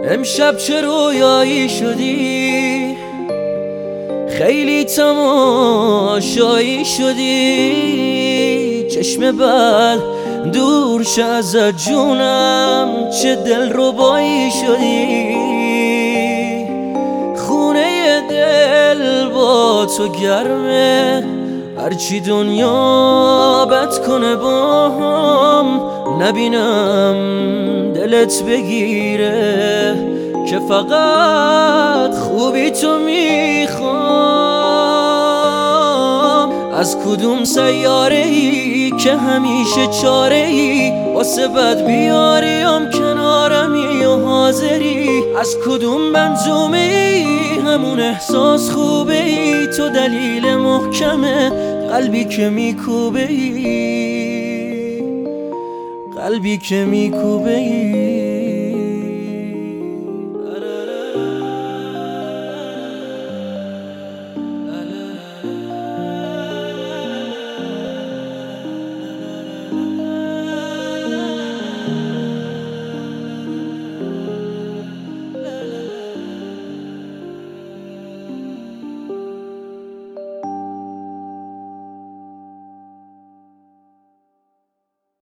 امشب چه رویایی شدی، خیلی تماشایی شدی. چشم بد دور شه ازت جونم، چه دلربایی شدی. خونه دل با تو گرمه، هرچی دنیا بد کنه با هم نبینم دلت بگیره، که فقط خوبی تو میخوام. از کدوم سیاره ای که همیشه چاره ای واسه بد بیاریم کنارمی و حاضری؟ از کدوم منظومه ای همون احساس خوبه ای؟ تو دلیل محکمه قلبی که میکوبه ای، قلبی که میکوبه ای.